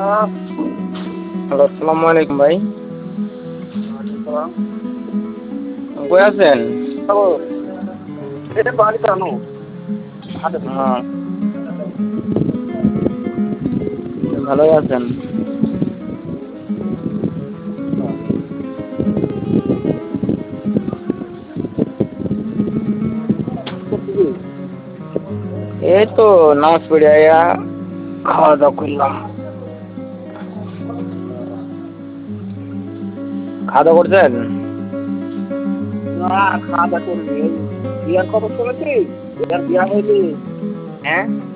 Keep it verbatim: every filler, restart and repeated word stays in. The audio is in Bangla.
হ্যালো, আসসালামু আলাইকুম ভাই। কই আছেন? হ্যাঁ, ভালোই আছেন? এই তো নামাজ পড়ে আইয়া খাওয়া দাওয়া করলাম। খাওয়া দাওয়া করছেন? না, খাওয়া দাওয়া করিনি। এই বিয়ার খবর শুনেছিস? বিয়ার বিয়া হয়নি। হ্যাঁ?